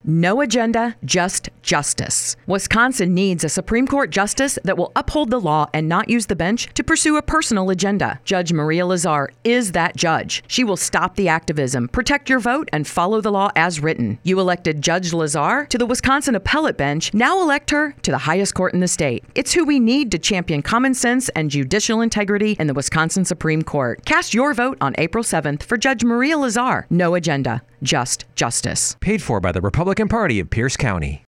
No agenda, just justice. Wisconsin needs a Supreme Court justice that will uphold the law and not use the bench to pursue a personal agenda. Judge Maria Lazar is that judge. She will stop the activism, protect your vote, and follow the law as written. You elected Judge Lazar to the Wisconsin Appellate Bench. Now elect her to the highest court in the state. It's who we need to champion common sense and judicial integrity in the Wisconsin Supreme Court. Cast your vote on April 7th for Judge Maria Lazar. No agenda, just justice. Paid for by the Republican Party of Pierce County.